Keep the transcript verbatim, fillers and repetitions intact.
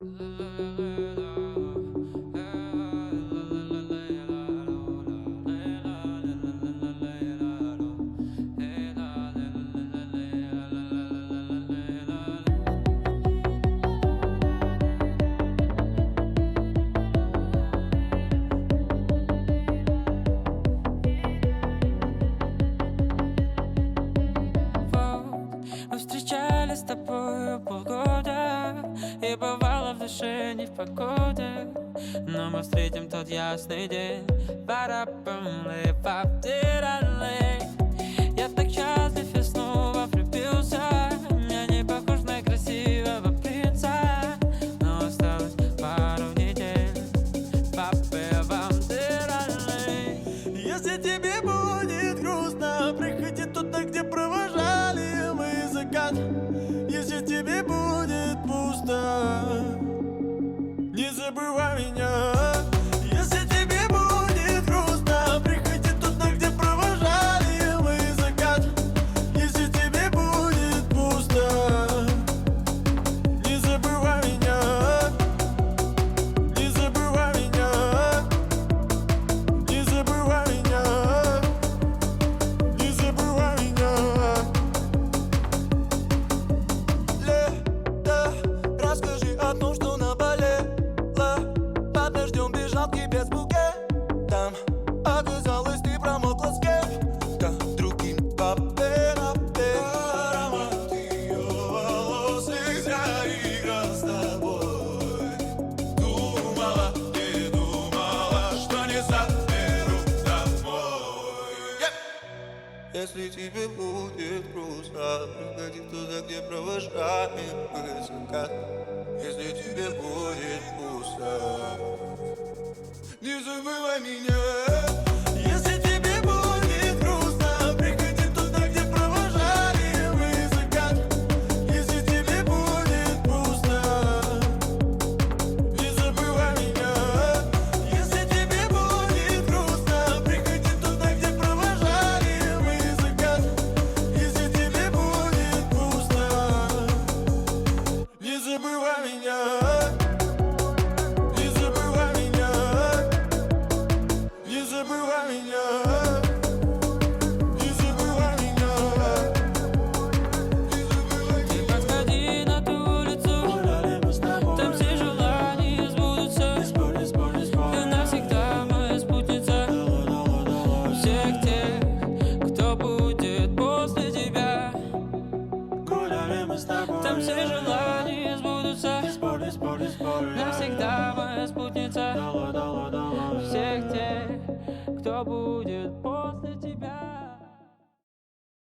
Мы встречались с тобою полгода, и бывало в душе не в погоде, но мы встретим тот ясный день. Я так счастлив, я снова влюбился. Я не похож на красивого принца, но осталось пару недель. Если тебе будет грустно, приходи туда, где провожали мы закат. Если тебе будет пусто, не забывай меня. Если тебе будет грустно, приходи туда, где провожали мы закат. Если тебе будет пусто, не забывай меня. Не забывай меня. Не забывай меня. Не забывай меня. Лето, расскажи о том, что наболело. Под дождем бежал к тебе с букетом. Оказалось, ты промокла с кем-то другим. Папе-рапе. Аромат ее волос нельзя играть с тобой. Думала, не думала, что не заберу домой. Если тебе будет грустно, приходи туда, где провожаем мы закат. Если тебе будет пусто, не забывай меня. Если тебе будет грустно, приходи туда, где провожали мы закат. Если тебе будет пусто, не забывай меня. Если тебе будет грустно, приходи туда, где провожали мы закат. Если тебе будет пусто, не забывай меня. Не забывай меня. Не забывай меня. Не забывай меня. Ты подходи на ту улицу, там все желания сбудутся. Ты навсегда моя спутница. Всех тех, кто будет после тебя, там все желания сбудутся. Навсегда моя спутница. Всех тех, кто будет после